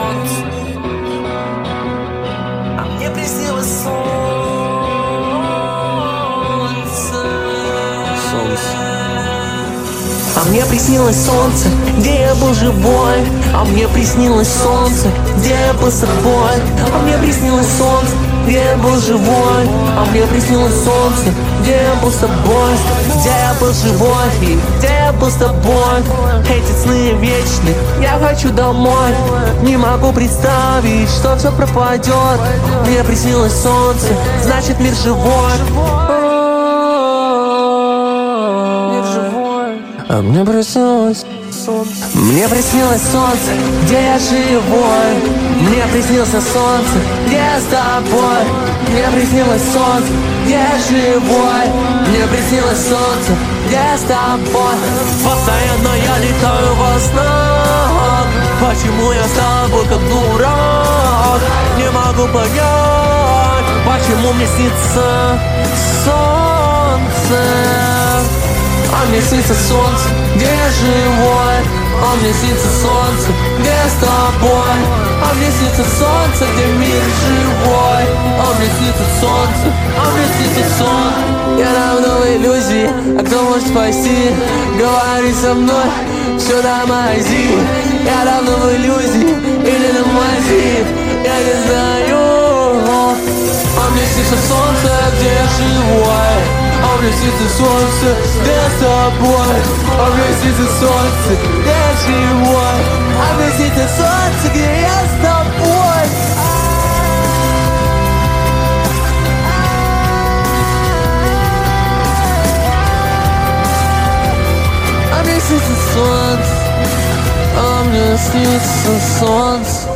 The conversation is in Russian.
А мне приснилось солнце. А мне приснилось солнце, где я был живой. А мне приснилось солнце, где я был собой. А мне приснилось солнце, где я был живой. А мне приснилось солнце, где я был с тобой. Где я был живой и где я был с тобой. Эти сны вечны, я хочу домой. Не могу представить, что все пропадет. Мне приснилось солнце, значит мир живой. А мне приснилось солнце. Мне приснилось солнце, где я живой. Мне приснился солнце, где я с тобой. Мне приснилось солнце, где я живой. Мне приснилось солнце, где я с тобой. Постоянно я летаю во снах. Почему я с тобой как дурак? Не могу понять, почему мне снится солнце. А мне снится солнце, где я живой. А мне снится солнце, где я с тобой. А мне снится солнце, где мир живой. А мне снится солнце, а мне снится сон. Я давно в иллюзии, а кто может спасти? Говори со мной, все тормози. Я давно в иллюзии, или на мази, я не знаю. А мне снится солнце, где я живой. А мне снится солнце, где я с тобой. А мне снится солнце, где я живой. А мне снится солнце, где я с тобой. А мне снится солнце, а мне снится солнце.